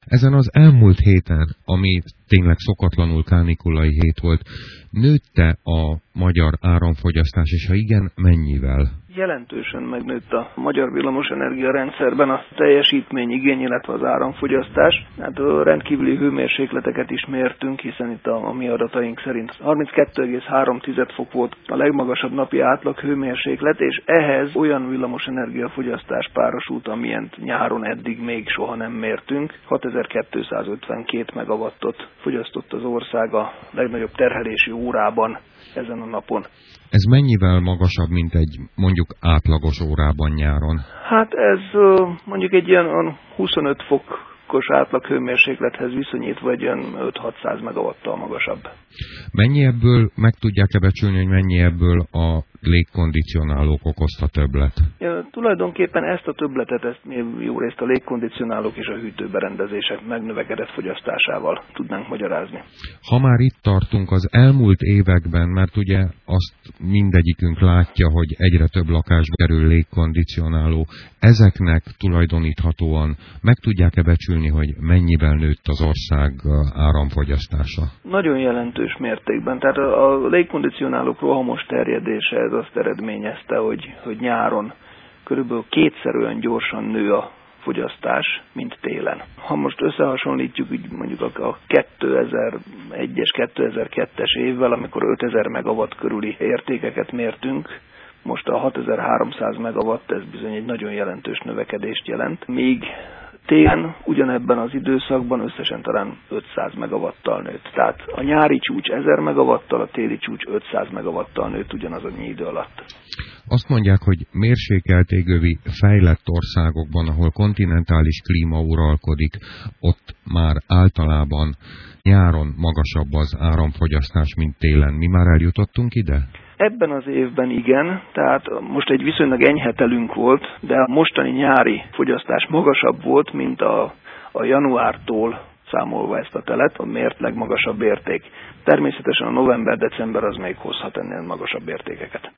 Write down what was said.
Ezen az elmúlt héten, ami tényleg szokatlanul kánikulai hét volt, nőtte a magyar áramfogyasztás, és ha igen, mennyivel? Jelentősen megnőtt a magyar villamosenergia rendszerben a teljesítményigény, illetve az áramfogyasztás. Hát rendkívüli hőmérsékleteket is mértünk, hiszen itt a mi adataink szerint 32,3 fok volt a legmagasabb napi átlag hőmérséklet, és ehhez olyan villamosenergiafogyasztás párosult, amilyent nyáron eddig még soha nem mértünk. 6252 megawattot fogyasztott az ország a legnagyobb terhelési órában ezen a napon. Ez mennyivel magasabb, mint egy mondjuk átlagos órában nyáron? Hát ez mondjuk egy ilyen 25 fokos átlag hőmérséklethez viszonyítva egy ilyen 5-600 megawattal magasabb. Mennyi ebből, meg tudják-e becsülni, hogy mennyi ebből a légkondicionálók okozta többlet? Ja, tulajdonképpen ezt a többletet, ezt jó részt a légkondicionálók és a hűtőberendezések megnövekedett fogyasztásával tudnánk magyarázni. Ha már itt tartunk az elmúlt években, mert ugye azt mindegyikünk látja, hogy egyre több lakásba kerül légkondicionáló, ezeknek tulajdoníthatóan meg tudják-e becsülni, hogy mennyivel nőtt az ország áramfogyasztása? Nagyon jelentős mértékben. Tehát a légkondicionálók rohamos terjedése ez azt eredményezte, hogy nyáron körülbelül kétszer olyan gyorsan nő a fogyasztás, mint télen. Ha most összehasonlítjuk mondjuk a 2001-es, 2002-es évvel, amikor 5000 megawatt körüli értékeket mértünk, most a 6300 megawatt, ez bizony egy nagyon jelentős növekedést jelent. Míg télen ugyanebben az időszakban összesen talán 500 megawattal nőtt. Tehát a nyári csúcs 1000 megawattal, a téli csúcs 500 megawattal nőtt ugyanazon idő alatt. Azt mondják, hogy mérsékelt égövi fejlett országokban, ahol kontinentális klíma uralkodik, ott már általában nyáron magasabb az áramfogyasztás, mint télen. Mi már eljutottunk ide? Ebben az évben igen, tehát most egy viszonylag enyhe telünk volt, de a mostani nyári fogyasztás magasabb volt, mint a januártól számolva ezt a telet, a mért legmagasabb érték. Természetesen a november-december az még hozhat ennél magasabb értékeket.